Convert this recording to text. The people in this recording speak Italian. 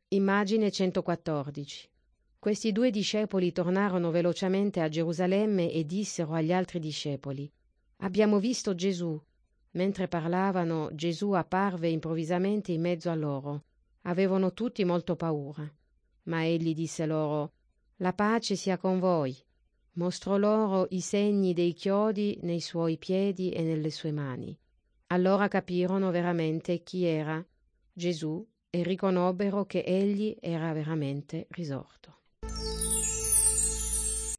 Immagine 114. Questi 2 discepoli tornarono velocemente a Gerusalemme e dissero agli altri discepoli: «Abbiamo visto Gesù». Mentre parlavano, Gesù apparve improvvisamente in mezzo a loro. Avevano tutti molto paura. Ma egli disse loro: «La pace sia con voi». Mostrò loro i segni dei chiodi nei suoi piedi e nelle sue mani. Allora capirono veramente chi era Gesù e riconobbero che egli era veramente risorto.